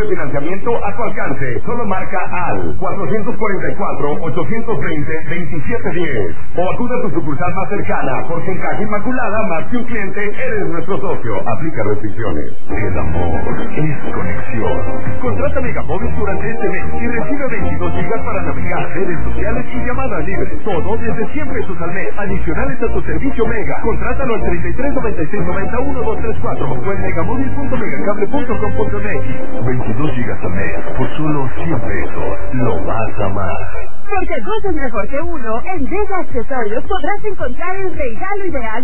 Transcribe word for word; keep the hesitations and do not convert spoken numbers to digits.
de financiamiento a tu alcance. Solo marca al cuatrocientos cuarenta y cuatro, ochocientos veinte, veintisiete diez o acude a tu sucursal más cercana, porque en Caja Inmaculada, más que un cliente, eres nuestro socio. Aplica restricciones. El amor es conexión. Contrata Megamóvil durante este mes y recibe veintidós gigas para navegar, redes sociales y llamadas libres. Todo desde cien pesos al mes. Adicionales a tu servicio Mega. Contrátalo al treinta y tres, noventa y seis, noventa, uno, dos, tres, cuatro o en megamóvil punto megacable punto com punto m x. veintidós gigas al mes por solo cien pesos. Lo vas a amar. Porque dos es mejor que uno, en Vega Accesorios podrás encontrar el regalo ideal